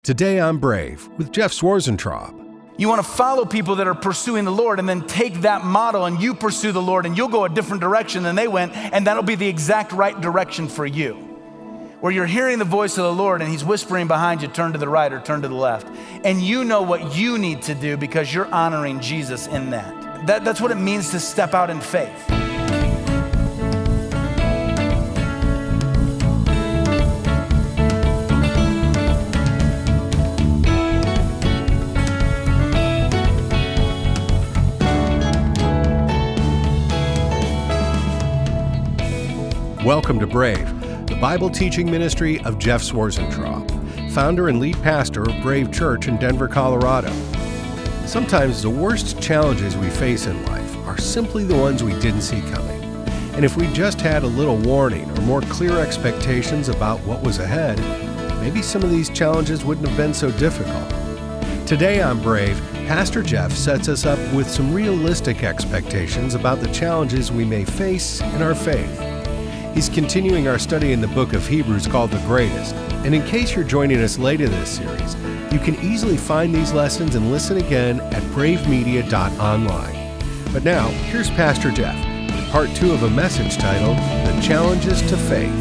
Today I'm Brave with Jeff Swarzentraub. You want to follow people that are pursuing the Lord and then take that model and you pursue the Lord and you'll go a different direction than they went, and that'll be the exact right direction for you. Where you're hearing the voice of the Lord and he's whispering behind you, turn to the right or turn to the left. And you know what you need to do because you're honoring Jesus in that. That's what it means to step out in faith. Welcome to Brave, the Bible teaching ministry of Jeff Swarzentraub, founder and lead pastor of Brave Church in Denver, Colorado. Sometimes the worst challenges we face in life are simply the ones we didn't see coming. And if we just had a little warning or more clear expectations about what was ahead, maybe some of these challenges wouldn't have been so difficult. Today on Brave, Pastor Jeff sets us up with some realistic expectations about the challenges we may face in our faith. He's continuing our study in the book of Hebrews called The Greatest. And in case you're joining us late in this series, you can easily find these lessons and listen again at bravemedia.online. But now, here's Pastor Jeff with part 2 of a message titled, The Challenges to Faith.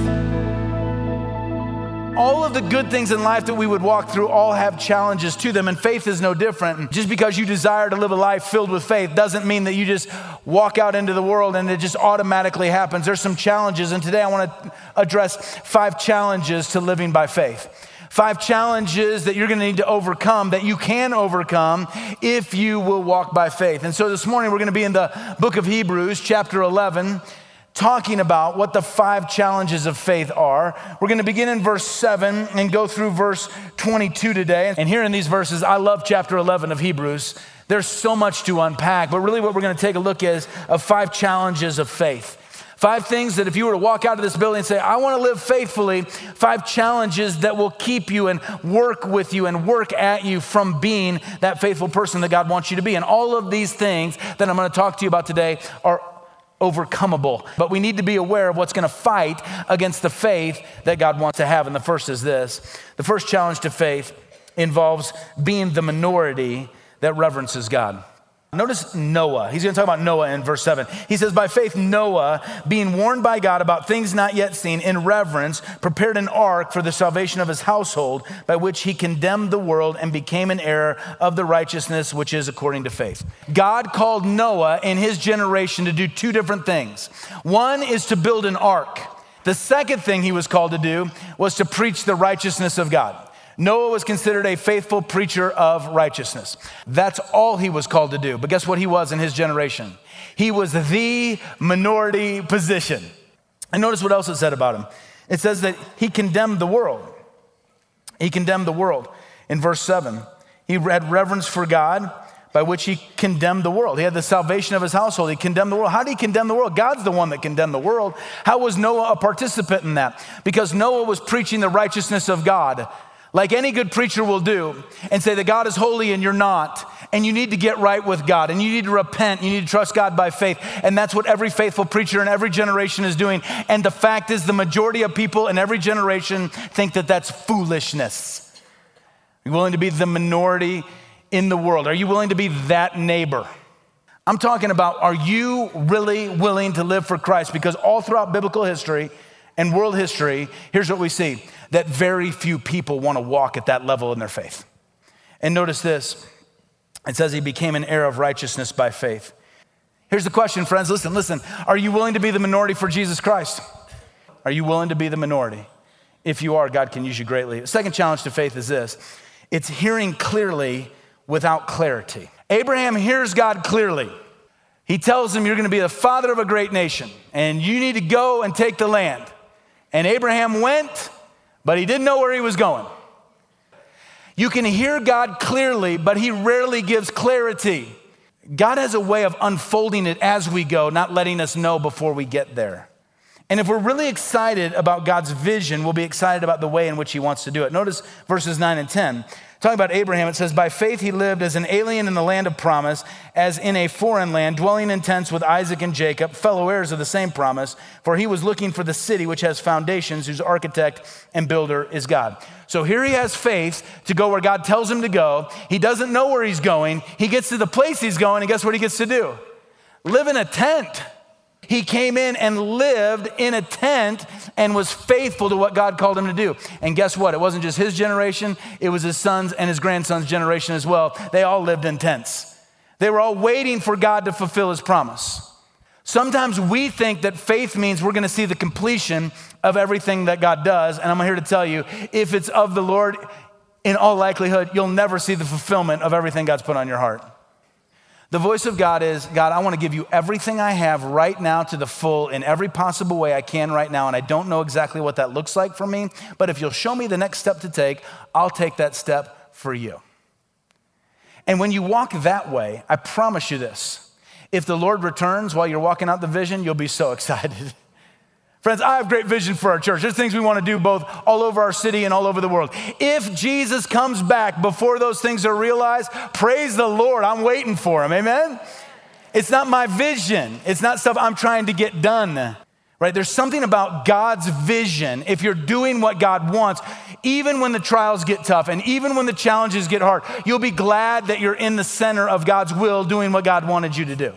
All of the good things in life that we would walk through all have challenges to them, and faith is no different. Just because you desire to live a life filled with faith doesn't mean that you just walk out into the world and it just automatically happens. There's some challenges, and today I want to address 5 challenges to living by faith. 5 challenges that you're going to need to overcome, that you can overcome if you will walk by faith. And so this morning we're going to be in the book of Hebrews, chapter 11, talking about what the 5 challenges of faith are. We're going to begin in verse 7 and go through verse 22 today. And here in these verses, I love chapter 11 of Hebrews. There's so much to unpack, but really what we're going to take a look at is 5 challenges of faith. 5 things that if you were to walk out of this building and say, I want to live faithfully, 5 challenges that will keep you and work with you and work at you from being that faithful person that God wants you to be. And all of these things that I'm going to talk to you about today are overcomable, but we need to be aware of what's going to fight against the faith that God wants to have. And the first is this. The first challenge to faith involves being the minority that reverences God. Notice Noah. He's going to talk about Noah in verse 7. He says, by faith, Noah, being warned by God about things not yet seen, in reverence, prepared an ark for the salvation of his household, by which he condemned the world and became an heir of the righteousness which is according to faith. God called Noah in his generation to do 2 different things. One is to build an ark. The second thing he was called to do was to preach the righteousness of God. Noah was considered a faithful preacher of righteousness. That's all he was called to do. But guess what he was in his generation? He was the minority position. And notice what else it said about him. It says that he condemned the world. He condemned the world. In verse 7, he had reverence for God, by which he condemned the world. He had the salvation of his household. He condemned the world. How did he condemn the world? God's the one that condemned the world. How was Noah a participant in that? Because Noah was preaching the righteousness of God, like any good preacher will do, and say that God is holy and you're not, and you need to get right with God, and you need to repent, you need to trust God by faith, and that's what every faithful preacher in every generation is doing. And the fact is, the majority of people in every generation think that that's foolishness. Are you willing to be the minority in the world? Are you willing to be that neighbor? I'm talking about, are you really willing to live for Christ? Because all throughout biblical history and world history, here's what we see, that very few people want to walk at that level in their faith. And notice this, it says he became an heir of righteousness by faith. Here's the question, friends, listen. Are you willing to be the minority for Jesus Christ? Are you willing to be the minority? If you are, God can use you greatly. The second challenge to faith is this, it's hearing clearly without clarity. Abraham hears God clearly. He tells him, you're going to be the father of a great nation, and you need to go and take the land. And Abraham went, but he didn't know where he was going. You can hear God clearly, but he rarely gives clarity. God has a way of unfolding it as we go, not letting us know before we get there. And if we're really excited about God's vision, we'll be excited about the way in which he wants to do it. Notice verses 9 and 10 Talking about Abraham, it says, by faith he lived as an alien in the land of promise, as in a foreign land, dwelling in tents with Isaac and Jacob, fellow heirs of the same promise, for he was looking for the city which has foundations, whose architect and builder is God. So here he has faith to go where God tells him to go. He doesn't know where he's going. He gets to the place he's going, and guess what he gets to do? Live in a tent. He came in and lived in a tent and was faithful to what God called him to do. And guess what? It wasn't just his generation. It was his sons and his grandsons' generation as well. They all lived in tents. They were all waiting for God to fulfill his promise. Sometimes we think that faith means we're going to see the completion of everything that God does. And I'm here to tell you, if it's of the Lord, in all likelihood, you'll never see the fulfillment of everything God's put on your heart. The voice of God is, God, I want to give you everything I have right now to the full in every possible way I can right now, and I don't know exactly what that looks like for me, but if you'll show me the next step to take, I'll take that step for you. And when you walk that way, I promise you this, if the Lord returns while you're walking out the vision, you'll be so excited. Friends, I have great vision for our church. There's things we want to do both all over our city and all over the world. If Jesus comes back before those things are realized, praise the Lord, I'm waiting for him, amen? It's not my vision. It's not stuff I'm trying to get done, right? There's something about God's vision. If you're doing what God wants, even when the trials get tough and even when the challenges get hard, you'll be glad that you're in the center of God's will doing what God wanted you to do.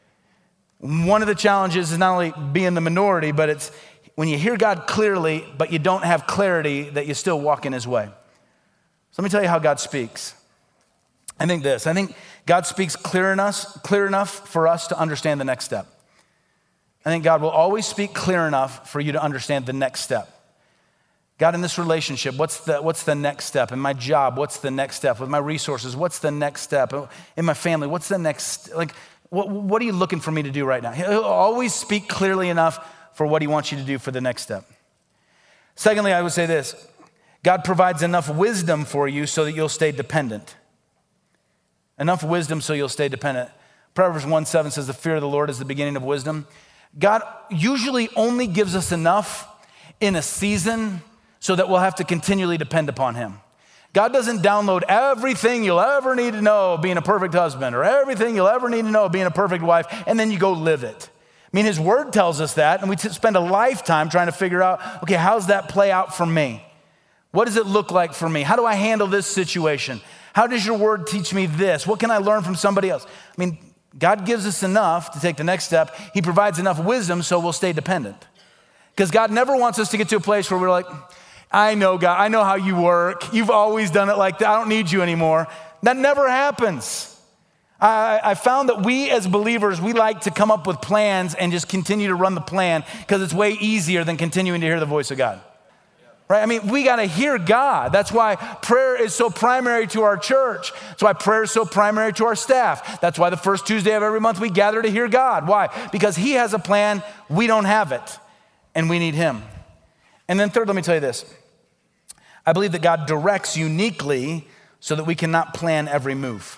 One of the challenges is not only being the minority, but it's when you hear God clearly, but you don't have clarity that you still walk in his way. So let me tell you how God speaks. I think God speaks clear enough for us to understand the next step. I think God will always speak clear enough for you to understand the next step. God, in this relationship, what's the next step? In my job, what's the next step? With my resources, what's the next step? In my family, what's the next, what are you looking for me to do right now? He'll always speak clearly enough for what he wants you to do for the next step. Secondly, I would say this, God provides enough wisdom for you so that you'll stay dependent. Enough wisdom so you'll stay dependent. Proverbs 1:7 says, the fear of the Lord is the beginning of wisdom. God usually only gives us enough in a season so that we'll have to continually depend upon him. God doesn't download everything you'll ever need to know being a perfect husband or everything you'll ever need to know being a perfect wife, and then you go live it. I mean, his word tells us that, and we spend a lifetime trying to figure out, okay, how's that play out for me? What does it look like for me? How do I handle this situation? How does your word teach me this? What can I learn from somebody else? I mean, God gives us enough to take the next step. He provides enough wisdom so we'll stay dependent. Because God never wants us to get to a place where we're like, I know, God, I know how you work. You've always done it like that. I don't need you anymore. That never happens. I found that we as believers, we like to come up with plans and just continue to run the plan because it's way easier than continuing to hear the voice of God. Right? I mean, we got to hear God. That's why prayer is so primary to our church. That's why prayer is so primary to our staff. That's why the first Tuesday of every month we gather to hear God. Why? Because he has a plan, we don't have it, and we need him. And then third, let me tell you this. I believe that God directs uniquely so that we cannot plan every move.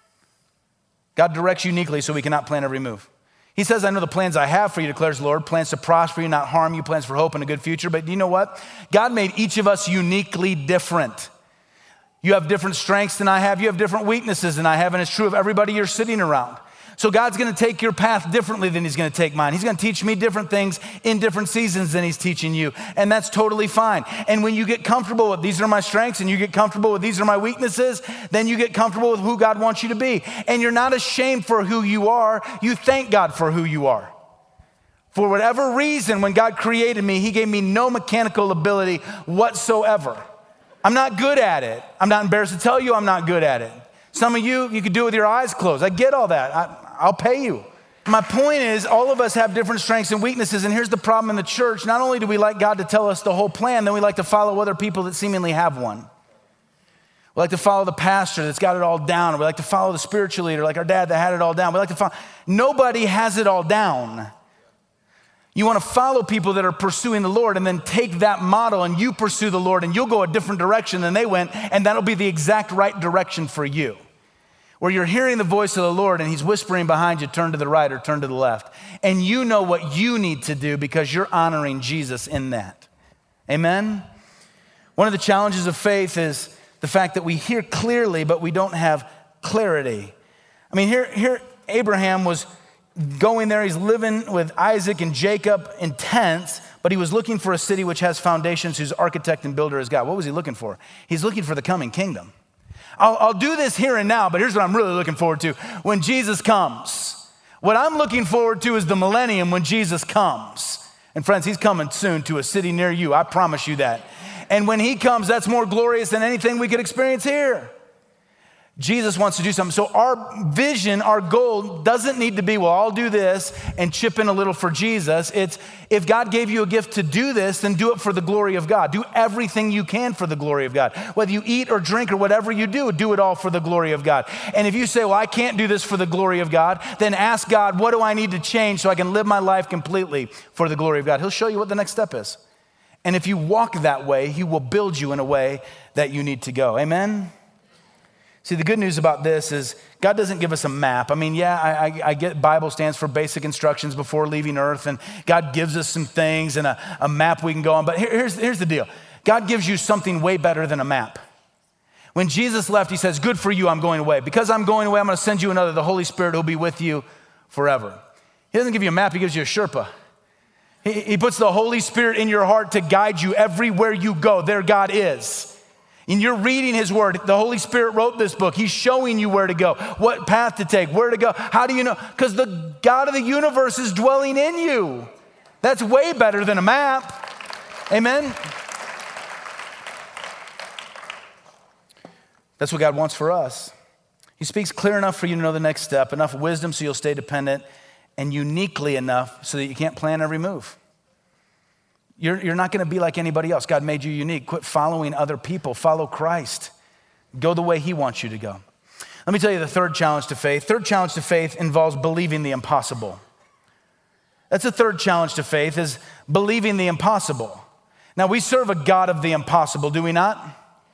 God directs uniquely so we cannot plan every move. He says, I know the plans I have for you, declares the Lord, plans to prosper you, not harm you, plans for hope and a good future. But you know what? God made each of us uniquely different. You have different strengths than I have. You have different weaknesses than I have. And it's true of everybody you're sitting around. So God's going to take your path differently than he's going to take mine. He's going to teach me different things in different seasons than he's teaching you. And that's totally fine. And when you get comfortable with these are my strengths and you get comfortable with these are my weaknesses, then you get comfortable with who God wants you to be. And you're not ashamed for who you are. You thank God for who you are. For whatever reason, when God created me, he gave me no mechanical ability whatsoever. I'm not good at it. I'm not embarrassed to tell you I'm not good at it. Some of you could do it with your eyes closed. I get all that. I'll pay you. My point is, all of us have different strengths and weaknesses, and here's the problem in the church. Not only do we like God to tell us the whole plan, then we like to follow other people that seemingly have one. We like to follow the pastor that's got it all down. We like to follow the spiritual leader like our dad that had it all down. We like to follow. Nobody has it all down. You want to follow people that are pursuing the Lord and then take that model and you pursue the Lord and you'll go a different direction than they went, and that'll be the exact right direction for you. Where you're hearing the voice of the Lord and he's whispering behind you, turn to the right or turn to the left. And you know what you need to do because you're honoring Jesus in that. Amen? One of the challenges of faith is the fact that we hear clearly, but we don't have clarity. I mean, here Abraham was going there. He's living with Isaac and Jacob in tents, but he was looking for a city which has foundations, whose architect and builder is God. What was he looking for? He's looking for the coming kingdom. I'll do this here and now, but here's what I'm really looking forward to. When Jesus comes, what I'm looking forward to is the millennium when Jesus comes. And friends, he's coming soon to a city near you. I promise you that. And when he comes, that's more glorious than anything we could experience here. Jesus wants to do something. So our vision, our goal doesn't need to be, well, I'll do this and chip in a little for Jesus. It's, if God gave you a gift to do this, then do it for the glory of God. Do everything you can for the glory of God. Whether you eat or drink or whatever you do it all for the glory of God. And if you say, well, I can't do this for the glory of God, then ask God, what do I need to change so I can live my life completely for the glory of God? He'll show you what the next step is. And if you walk that way, he will build you in a way that you need to go. Amen? See, the good news about this is God doesn't give us a map. I mean, yeah, I get Bible stands for basic instructions before leaving earth, and God gives us some things and a map we can go on. But here's the deal. God gives you something way better than a map. When Jesus left, he says, good for you, I'm going away. Because I'm going away, I'm going to send you another, the Holy Spirit, who'll be with you forever. He doesn't give you a map, he gives you a Sherpa. He puts the Holy Spirit in your heart to guide you everywhere you go. There God is. And you're reading his word. The Holy Spirit wrote this book. He's showing you where to go, what path to take, where to go. How do you know? Because the God of the universe is dwelling in you. That's way better than a map. Amen? That's what God wants for us. He speaks clear enough for you to know the next step, enough wisdom so you'll stay dependent, and uniquely enough so that you can't plan every move. You're not going to be like anybody else. God made you unique. Quit following other people. Follow Christ. Go the way he wants you to go. Let me tell you the third challenge to faith. Third challenge to faith involves believing the impossible. That's the third challenge to faith, is believing the impossible. Now, we serve a God of the impossible, do we not?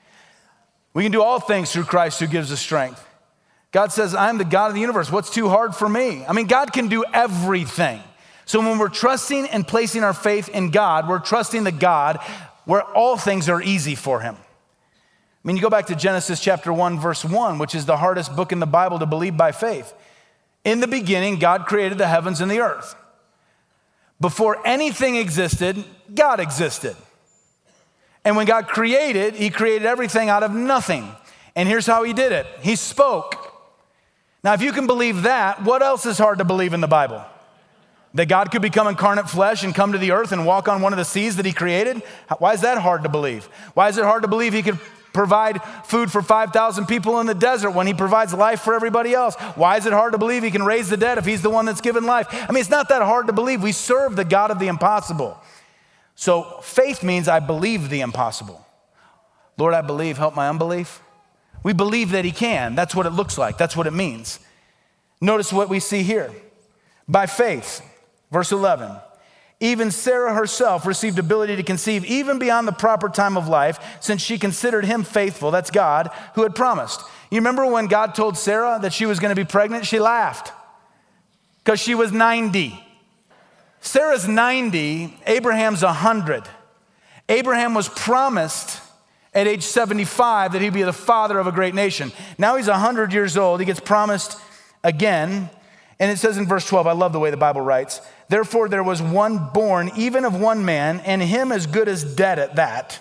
We can do all things through Christ who gives us strength. God says, I'm the God of the universe. What's too hard for me? I mean, God can do everything. So when we're trusting and placing our faith in God, we're trusting the God where all things are easy for him. I mean, you go back to Genesis chapter 1, verse 1, which is the hardest book in the Bible to believe by faith. In the beginning, God created the heavens and the earth. Before anything existed, God existed. And when God created, he created everything out of nothing. And here's how he did it. He spoke. Now, if you can believe that, what else is hard to believe in the Bible? That God could become incarnate flesh and come to the earth and walk on one of the seas that he created? Why is that hard to believe? Why is it hard to believe he could provide food for 5,000 people in the desert when he provides life for everybody else? Why is it hard to believe he can raise the dead if he's the one that's given life? I mean, it's not that hard to believe. We serve the God of the impossible. So faith means I believe the impossible. Lord, I believe, help my unbelief. We believe that he can. That's what it looks like. That's what it means. Notice what we see here. By faith, verse 11, even Sarah herself received ability to conceive even beyond the proper time of life, since she considered him faithful, that's God, who had promised. You remember when God told Sarah that she was going to be pregnant? She laughed because she was 90. Sarah's 90, Abraham's 100. Abraham was promised at age 75 that he'd be the father of a great nation. Now he's 100 years old. He gets promised again. And it says in verse 12, I love the way the Bible writes, therefore there was one born, even of one man, and him as good as dead at that.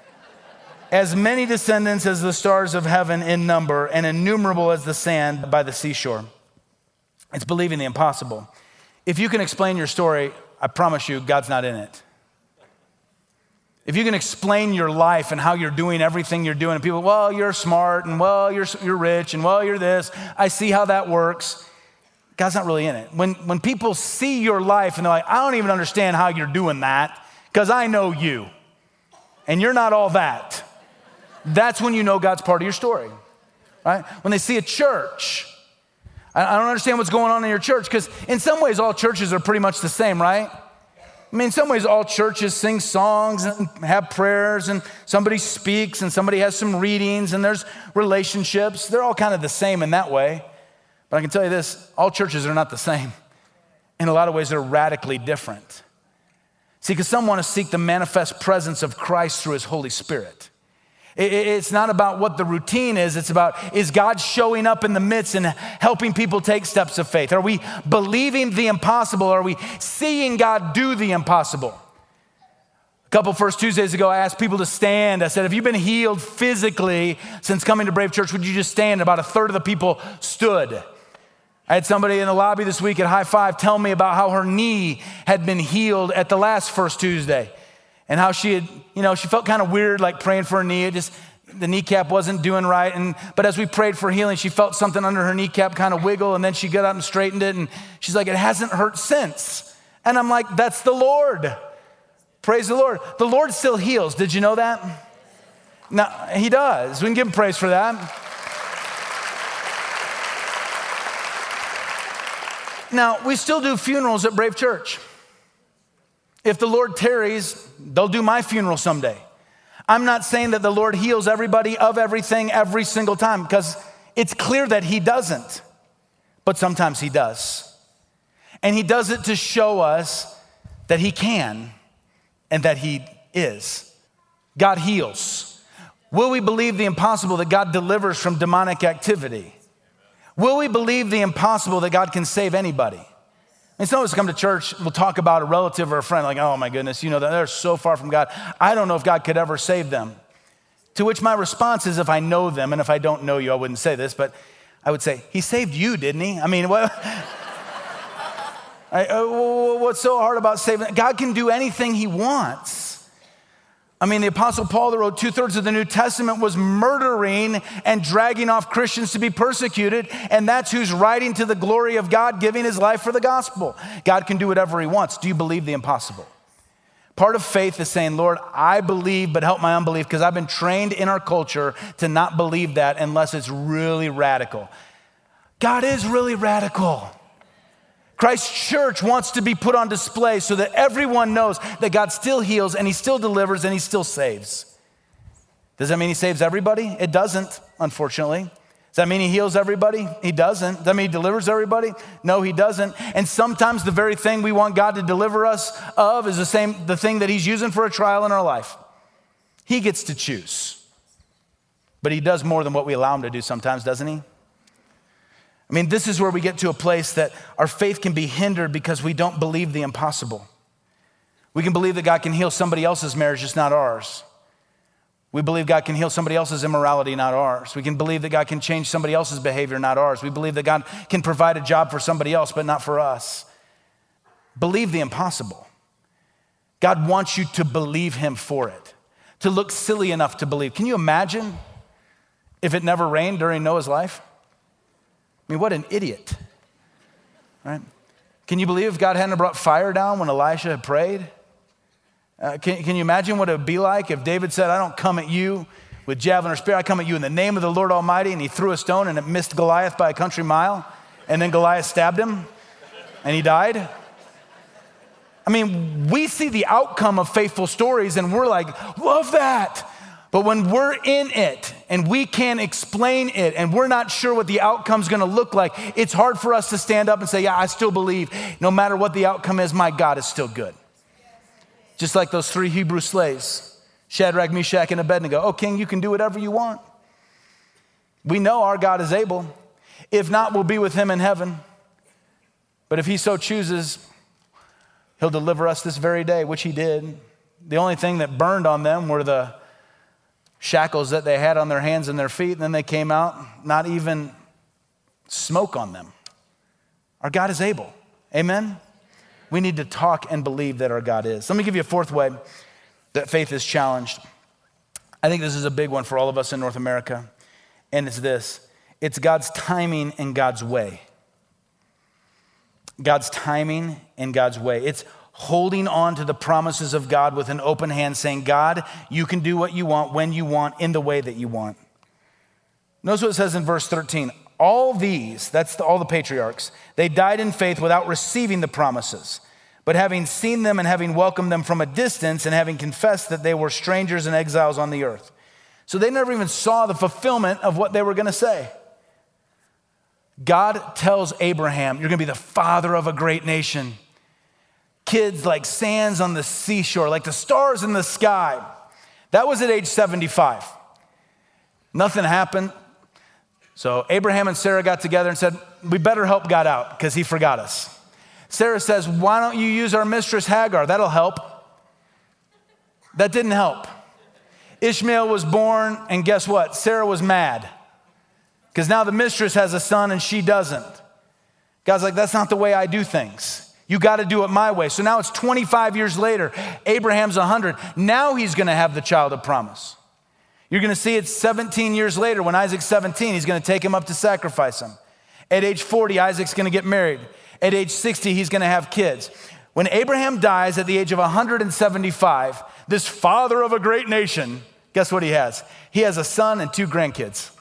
As many descendants as the stars of heaven in number, and innumerable as the sand by the seashore. It's believing the impossible. If you can explain your story, I promise you, God's not in it. If you can explain your life and how you're doing everything you're doing, and people, well, you're smart, and well, you're rich, and well, you're this. I see how that works. God's not really in it. When people see your life and they're like, I don't even understand how you're doing that because I know you and you're not all that. That's when you know God's part of your story, right? When they see a church, I don't understand what's going on in your church because in some ways all churches are pretty much the same, right? I mean, in some ways all churches sing songs and have prayers and somebody speaks and somebody has some readings and there's relationships. They're all kind of the same in that way. But I can tell you this, all churches are not the same. In a lot of ways, they're radically different. See, because some want to seek the manifest presence of Christ through his Holy Spirit. It's not about what the routine is. It's about, is God showing up in the midst and helping people take steps of faith? Are we believing the impossible? Are we seeing God do the impossible? A couple First Tuesdays ago, I asked people to stand. I said, have you been healed physically since coming to Brave Church? Would you just stand? About a third of the people stood. I had somebody in the lobby this week at High Five tell me about how her knee had been healed at the last First Tuesday. And how she had, she felt kind of weird, like praying for her knee. The kneecap wasn't doing right. But as we prayed for healing, she felt something under her kneecap kind of wiggle. And then she got up and straightened it. And she's like, it hasn't hurt since. And I'm like, that's the Lord. Praise the Lord. The Lord still heals. Did you know that? No, he does. We can give him praise for that. Now, we still do funerals at Brave Church. If the Lord tarries, they'll do my funeral someday. I'm not saying that the Lord heals everybody of everything every single time, because it's clear that he doesn't, but sometimes he does. And he does it to show us that he can and that he is. God heals. Will we believe the impossible, that God delivers from demonic activity? Will we believe the impossible, that God can save anybody? And some of us come to church, we'll talk about a relative or a friend, like, oh my goodness, that they're so far from God. I don't know if God could ever save them. To which my response is, if I know them, and if I don't know you, I wouldn't say this, but I would say, he saved you, didn't he? I mean, what's so hard about saving? God can do anything he wants. I mean, the Apostle Paul, that wrote 2/3 of the New Testament, was murdering and dragging off Christians to be persecuted, and that's who's writing to the glory of God, giving his life for the gospel. God can do whatever he wants. Do you believe the impossible? Part of faith is saying, Lord, I believe, but help my unbelief, because I've been trained in our culture to not believe that unless it's really radical. God is really radical. Christ Church wants to be put on display so that everyone knows that God still heals and he still delivers and he still saves. Does that mean he saves everybody? It doesn't, unfortunately. Does that mean he heals everybody? He doesn't. Does that mean he delivers everybody? No, he doesn't. And sometimes the very thing we want God to deliver us of is the thing that he's using for a trial in our life. He gets to choose. But he does more than what we allow him to do sometimes, doesn't he? I mean, this is where we get to a place that our faith can be hindered because we don't believe the impossible. We can believe that God can heal somebody else's marriage, just not ours. We believe God can heal somebody else's immorality, not ours. We can believe that God can change somebody else's behavior, not ours. We believe that God can provide a job for somebody else, but not for us. Believe the impossible. God wants you to believe him for it, to look silly enough to believe. Can you imagine if it never rained during Noah's life? I mean, what an idiot, right? Can you believe if God hadn't brought fire down when Elisha had prayed? Can you imagine what it would be like if David said, I don't come at you with javelin or spear, I come at you in the name of the Lord Almighty, and he threw a stone and it missed Goliath by a country mile, and then Goliath stabbed him and he died? I mean, we see the outcome of faithful stories and we're like, love that. But when we're in it and we can't explain it and we're not sure what the outcome's gonna look like, it's hard for us to stand up and say, yeah, I still believe no matter what the outcome is, my God is still good. Just like those 3 Hebrew slaves, Shadrach, Meshach, and Abednego. Oh, king, you can do whatever you want. We know our God is able. If not, we'll be with him in heaven. But if he so chooses, he'll deliver us this very day, which he did. The only thing that burned on them were the shackles that they had on their hands and their feet, and then they came out, not even smoke on them. Our God is able. Amen? We need to talk and believe that our God is. Let me give you a fourth way that faith is challenged. I think this is a big one for all of us in North America, and it's this. It's God's timing and God's way. God's timing and God's way. It's holding on to the promises of God with an open hand, saying, God, you can do what you want, when you want, in the way that you want. Notice what it says in verse 13. All these, all the patriarchs, they died in faith without receiving the promises, but having seen them and having welcomed them from a distance and having confessed that they were strangers and exiles on the earth. So they never even saw the fulfillment of what they were going to say. God tells Abraham, you're going to be the father of a great nation. Kids like sands on the seashore, like the stars in the sky. That was at age 75. Nothing happened. So Abraham and Sarah got together and said, we better help God out because he forgot us. Sarah says, why don't you use our mistress Hagar? That'll help. That didn't help. Ishmael was born, and guess what? Sarah was mad because now the mistress has a son and she doesn't. God's like, that's not the way I do things. You got to do it my way. So now it's 25 years later. Abraham's 100. Now he's going to have the child of promise. You're going to see it's 17 years later when Isaac's 17, he's going to take him up to sacrifice him. At age 40, Isaac's going to get married. At age 60, he's going to have kids. When Abraham dies at the age of 175, this father of a great nation, guess what he has? He has a son and 2 grandkids.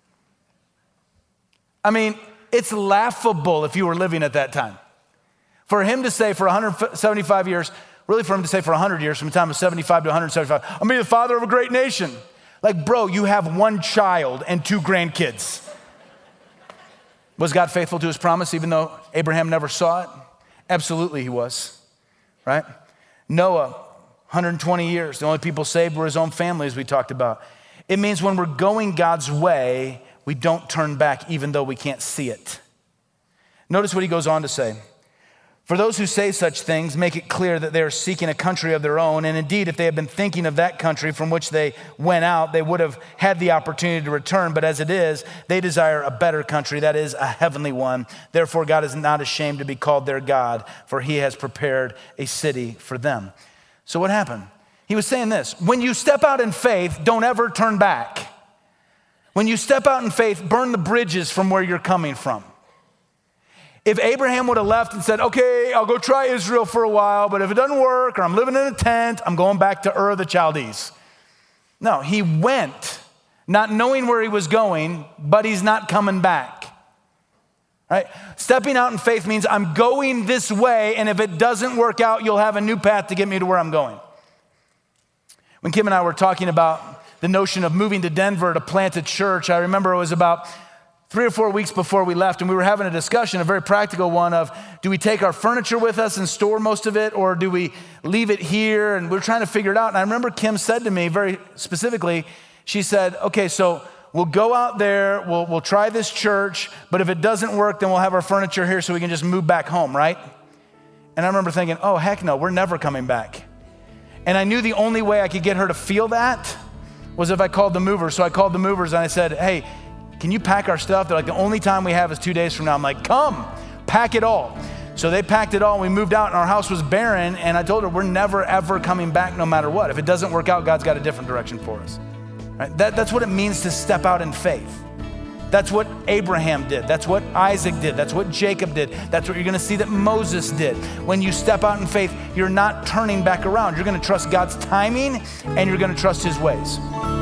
I mean, it's laughable if you were living at that time. For him to say for 175 years, really for him to say for 100 years, from the time of 75 to 175, I'm going to be the father of a great nation. Like, bro, you have 1 child and 2 grandkids. Was God faithful to his promise even though Abraham never saw it? Absolutely he was, right? Noah, 120 years. The only people saved were his own family, as we talked about. It means when we're going God's way, we don't turn back even though we can't see it. Notice what he goes on to say. For those who say such things, make it clear that they are seeking a country of their own. And indeed, if they had been thinking of that country from which they went out, they would have had the opportunity to return. But as it is, they desire a better country, that is, a heavenly one. Therefore, God is not ashamed to be called their God, for he has prepared a city for them. So what happened? He was saying this: when you step out in faith, don't ever turn back. When you step out in faith, burn the bridges from where you're coming from. If Abraham would have left and said, okay, I'll go try Israel for a while, but if it doesn't work or I'm living in a tent, I'm going back to Ur of the Chaldees. No, he went, not knowing where he was going, but he's not coming back. Right? Stepping out in faith means I'm going this way, and if it doesn't work out, you'll have a new path to get me to where I'm going. When Kim and I were talking about the notion of moving to Denver to plant a church, I remember it was about 3 or 4 weeks before we left, and we were having a discussion, a very practical one of, do we take our furniture with us and store most of it, or do we leave it here? And we're trying to figure it out. And I remember Kim said to me very specifically, she said, okay, so we'll go out there, we'll try this church, but if it doesn't work, then we'll have our furniture here so we can just move back home, right? And I remember thinking, oh, heck no, we're never coming back. And I knew the only way I could get her to feel that was if I called the movers. So I called the movers and I said, hey, can you pack our stuff? They're like, the only time we have is 2 days from now. I'm like, come, pack it all. So they packed it all and we moved out and our house was barren. And I told her, we're never, ever coming back no matter what. If it doesn't work out, God's got a different direction for us. Right? That's what it means to step out in faith. That's what Abraham did. That's what Isaac did. That's what Jacob did. That's what you're going to see that Moses did. When you step out in faith, you're not turning back around. You're going to trust God's timing and you're going to trust his ways.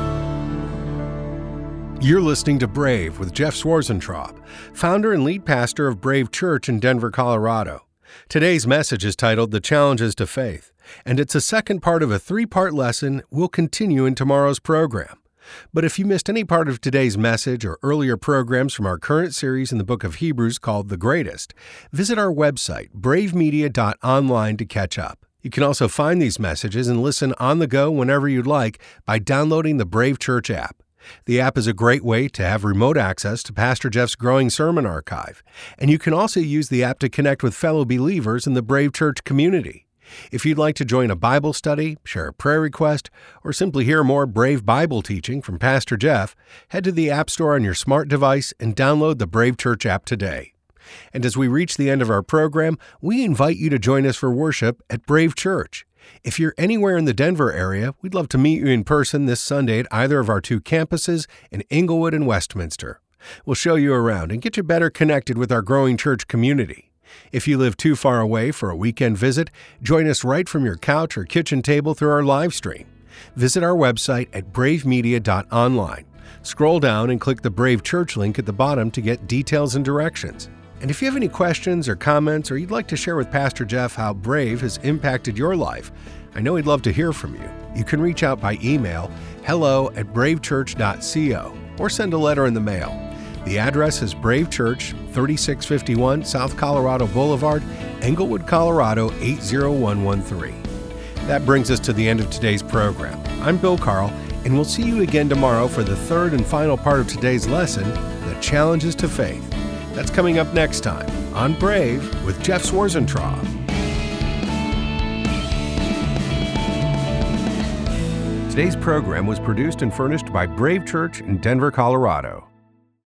You're listening to Brave with Jeff Swarzentrop, founder and lead pastor of Brave Church in Denver, Colorado. Today's message is titled The Challenges to Faith, and it's a second part of a 3-part lesson we'll continue in tomorrow's program. But if you missed any part of today's message or earlier programs from our current series in the book of Hebrews called The Greatest, visit our website, bravemedia.online, to catch up. You can also find these messages and listen on the go whenever you'd like by downloading the Brave Church app. The app is a great way to have remote access to Pastor Jeff's growing sermon archive, and you can also use the app to connect with fellow believers in the Brave Church community. If you'd like to join a Bible study, share a prayer request, or simply hear more Brave Bible teaching from Pastor Jeff, head to the App Store on your smart device and download the Brave Church app today. And as we reach the end of our program, we invite you to join us for worship at Brave Church. If you're anywhere in the Denver area, we'd love to meet you in person this Sunday at either of our 2 campuses in Inglewood and Westminster. We'll show you around and get you better connected with our growing church community. If you live too far away for a weekend visit, join us right from your couch or kitchen table through our live stream. Visit our website at bravemedia.online. Scroll down and click the Brave Church link at the bottom to get details and directions. And if you have any questions or comments, or you'd like to share with Pastor Jeff how Brave has impacted your life, I know he'd love to hear from you. You can reach out by email, hello@bravechurch.co, or send a letter in the mail. The address is Brave Church, 3651 South Colorado Boulevard, Englewood, Colorado 80113. That brings us to the end of today's program. I'm Bill Carl, And we'll see you again tomorrow for the third and final part of today's lesson, The Challenges to Faith. That's coming up next time on Brave with Jeff Zwarzentraub. Today's program was produced and furnished by Brave Church in Denver, Colorado.